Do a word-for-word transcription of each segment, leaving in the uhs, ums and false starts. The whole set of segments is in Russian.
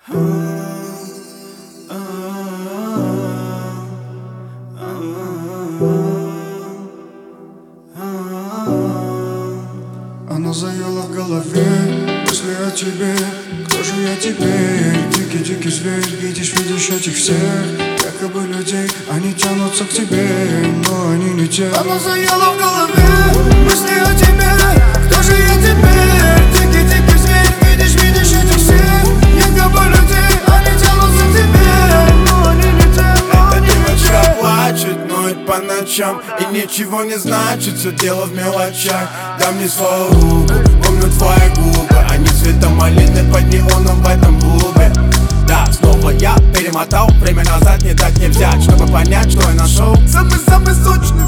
Она заела в голове мысли о тебе. Кто же я теперь? Дикий-дикий зверь. Видишь, видишь этих всех якобы людей. Они тянутся к тебе, но они не те. Она заела в голове мысли о тебе. Кто же я теперь? Дикий-дикий зверь. Видишь, видишь этих всех якобы людей. Они тянутся к тебе, но они не те. Эта девочка плачет, ноет по ночам и ничего не значит, все дело в мелочах. Дай мне свою руку, помню твои губы. Они цветом малины под неоном в этом клубе. Да, снова я перемотал время назад, не так не взять, чтобы понять, что я нашел самый-самый сочный.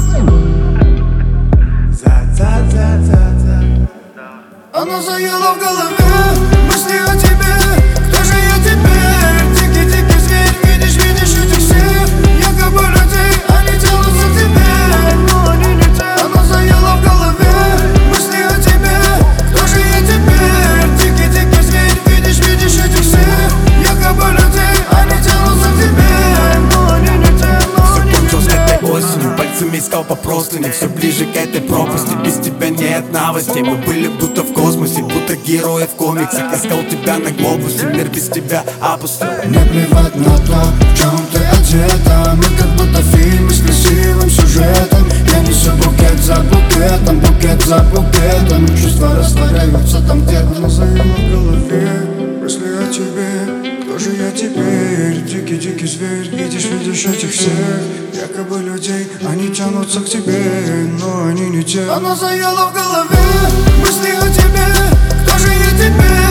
За-за-за-за-за. Она заела в голове мысли о тебе. Кто же я теперь? Дикий-дикий зверь. Видишь, видишь этих всех якобы людей. Они тянутся к тебе, но они не те. Она заела в голове мысли о тебе. Кто же я теперь? Дикий-дикий зверь. Видишь, видишь этих всех якобы людей. Они тянутся к тебе, но они не те. Все кончилось этой осенью, пальцами искал по простыне. Все ближе к этой пропасти, без тебя нет новостей. Мы были будто в космосе, будто герои в комиксах. Искал тебя на глобусе, мир без тебя опустил. Мне плевать на то, в чем ты одета. Мы как будто фильмы с красивым сюжетом. Я несу букет за букетом, букет за букетом. Чувства растворяются там где-то. Она заела в голове мысли о тебе. Кто же я теперь? Дикий-дикий зверь. Видишь, видишь этих всех якобы людей. Они тянутся к тебе, но они не те. Она заела в голове мысли о тебе. Кто же я теперь?